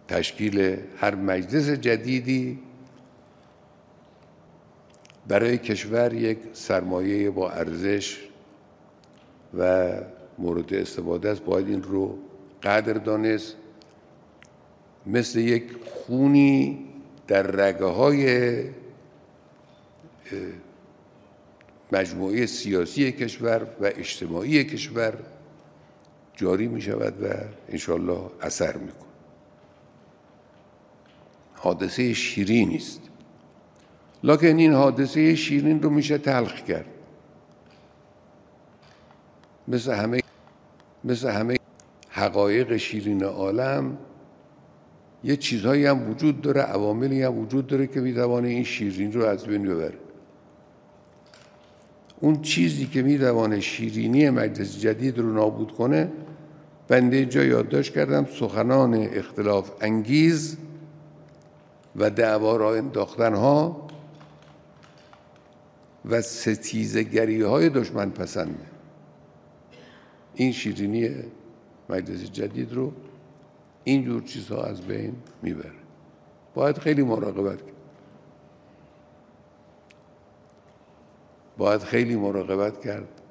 تشکیل هر مجلس جدیدی برای کشور یک سرمایه با ارزش و مورد استفاده است. باید این رو قدر دانست. مثل یک خونی در رگه‌های مجموعه سیاسی کشور و اجتماعی کشور جاری می شود و انشاءالله اثر می کند. حادثه شیرینی است، لکن این حادثه شیرین رو میشه تلخ کرد. مثل همه حقایق شیرین عالم یه چیزهایی هم وجود داره، عواملی هم وجود داره که میتوانه این شیرین رو از بین ببره. اون چیزی که میتوانه شیرینی مجلس جدید رو نابود کنه، بنده جا یادداشت کردم سخنان اختلاف انگیز و دعوا را انداختنها و ستیزگری‌های دشمن پسند. این شیرینی مجلس جدید رو اینجور چیزها از بین میبره. باید خیلی مراقبت کرد. باید خیلی مراقبت کرد